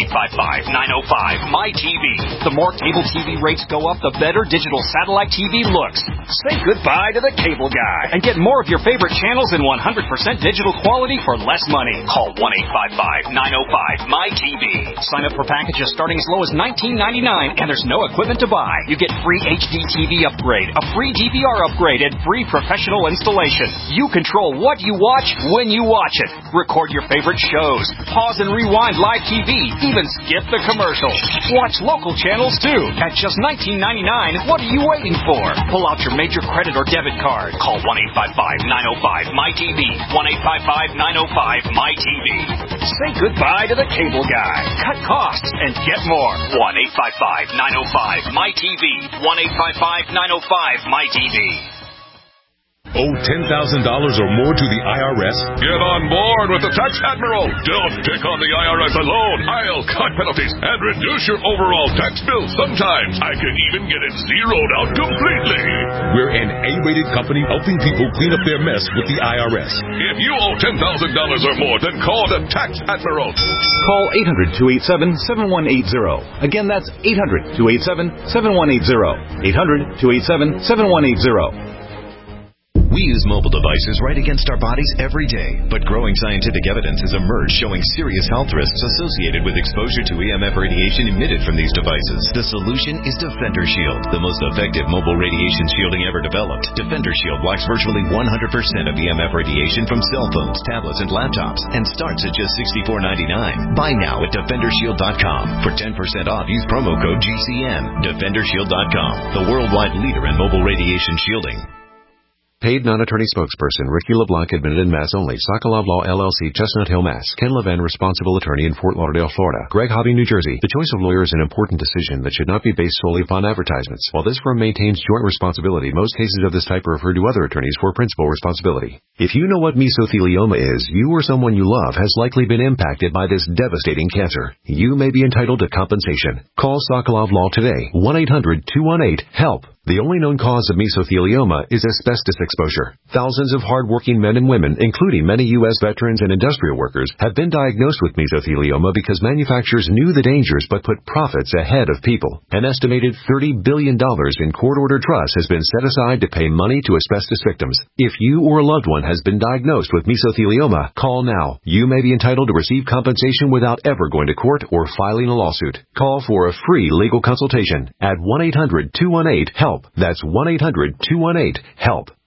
1-855-905-MY-TV. The more cable TV rates go up, the better digital satellite TV looks. Say goodbye to the cable guy and get more of your favorite channels in 100% digital quality for less money. Call 1-855-905-MY-TV. Sign up for packages starting as low as $19.99, and there's no equipment to buy. You get free HD TV upgrade, a free DVR upgrade, and free professional installation. You control what you watch when you watch it. Record your favorite shows. Pause and rewind live TV. Even skip the commercials. Watch local channels too. At just $19.99, what are you waiting for? Pull out your major credit or debit card. Call 1-855-905-MY-TV. 1-855-905-MY-TV. Say goodbye to the cable guy. Cut costs and get more. 1-855-905-MY-TV. 1-855-905-MY-TV. Owe $10,000 or more to the IRS? Get on board with the Tax Admiral. Don't pick on the IRS alone. I'll cut penalties and reduce your overall tax bill. Sometimes I can even get it zeroed out completely. We're an A-rated company helping people clean up their mess with the IRS. If you owe $10,000 or more, then call the Tax Admiral. Call 800-287-7180. Again, that's 800-287-7180. 800-287-7180. We use mobile devices right against our bodies every day, but growing scientific evidence has emerged showing serious health risks associated with exposure to EMF radiation emitted from these devices. The solution is Defender Shield, the most effective mobile radiation shielding ever developed. Defender Shield blocks virtually 100% of EMF radiation from cell phones, tablets, and laptops, and starts at just $64.99. Buy now at DefenderShield.com. For 10% off, use promo code GCN. DefenderShield.com, the worldwide leader in mobile radiation shielding. Paid non-attorney spokesperson Ricky LeBlanc, admitted in Mass only. Sokolov Law, LLC, Chestnut Hill, Mass. Ken Levin, responsible attorney in Fort Lauderdale, Florida. Greg Hobby, New Jersey. The choice of lawyer is an important decision that should not be based solely upon advertisements. While this firm maintains joint responsibility, most cases of this type are referred to other attorneys for principal responsibility. If you know what mesothelioma is, you or someone you love has likely been impacted by this devastating cancer. You may be entitled to compensation. Call Sokolov Law today. 1-800-218-HELP. The only known cause of mesothelioma is asbestos exposure. Thousands of hardworking men and women, including many U.S. veterans and industrial workers, have been diagnosed with mesothelioma because manufacturers knew the dangers but put profits ahead of people. An estimated $30 billion in court-ordered trust has been set aside to pay money to asbestos victims. If you or a loved one has been diagnosed with mesothelioma, call now. You may be entitled to receive compensation without ever going to court or filing a lawsuit. Call for a free legal consultation at 1-800-218-HELP. That's 1-800-218-HELP.